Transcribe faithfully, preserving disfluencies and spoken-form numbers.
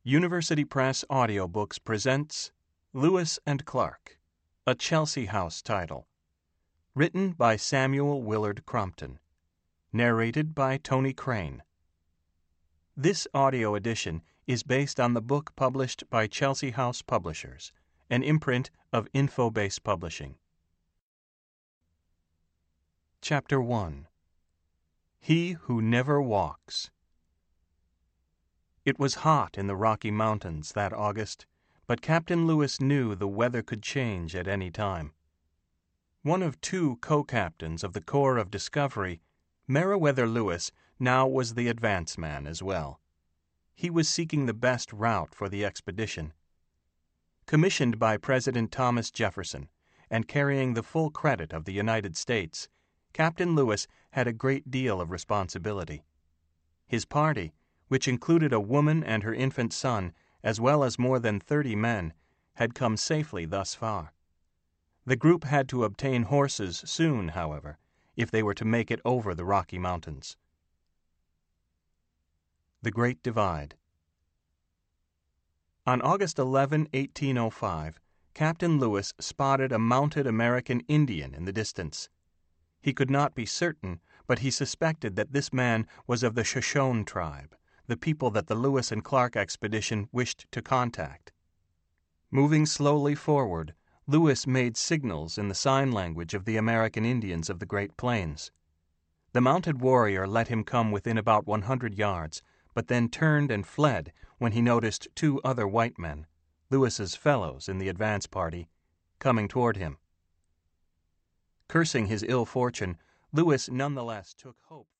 University Press Audiobooks presents Lewis and Clark, a Chelsea House title. Written by Samuel Willard Crompton. Narrated by Tony Crane. This audio edition is based on the book published by Chelsea House Publishers, an imprint of Infobase Publishing. Chapter one. He Who Never Walks. It was hot in the Rocky Mountains that August, but Captain Lewis knew the weather could change at any time. One of two co-captains of the Corps of Discovery, Meriwether Lewis now was the advance man as well. He was seeking the best route for the expedition. Commissioned by President Thomas Jefferson and carrying the full credit of the United States, Captain Lewis had a great deal of responsibility. His party, which included a woman and her infant son, as well as more than thirty men, had come safely thus far. The group had to obtain horses soon, however, if they were to make it over the Rocky Mountains. The Great Divide. On August eleventh, eighteen oh five, Captain Lewis spotted a mounted American Indian in the distance. He could not be certain, but he suspected that this man was of the Shoshone tribe, the people that the Lewis and Clark expedition wished to contact. Moving slowly forward, Lewis made signals in the sign language of the American Indians of the Great Plains. The mounted warrior let him come within about one hundred yards, but then turned and fled when he noticed two other white men, Lewis's fellows in the advance party, coming toward him. Cursing his ill fortune, Lewis nonetheless took hope